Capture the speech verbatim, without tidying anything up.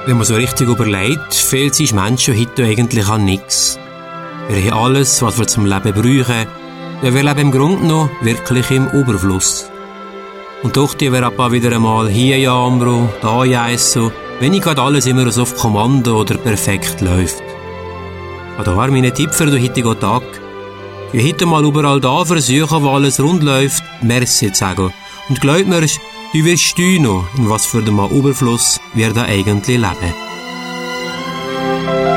Wenn man so richtig überlegt, fehlt sich Menschen heute eigentlich an nichts. Wir haben alles, was wir zum Leben brauchen. Ja, wir leben im Grunde noch wirklich im Überfluss. Und doch die wir aber wieder einmal hier ja Ambro, da ja so, wenn nicht gerade alles immer so auf Kommando oder perfekt läuft. Und da war mein Tipp für den heutigen Tag. Ich heute mal überall da versuchen, wo alles rund läuft, Merci zu sagen. Und glaub mir, du wirst steuern noch, in was für einem Überfluss wir da eigentlich leben.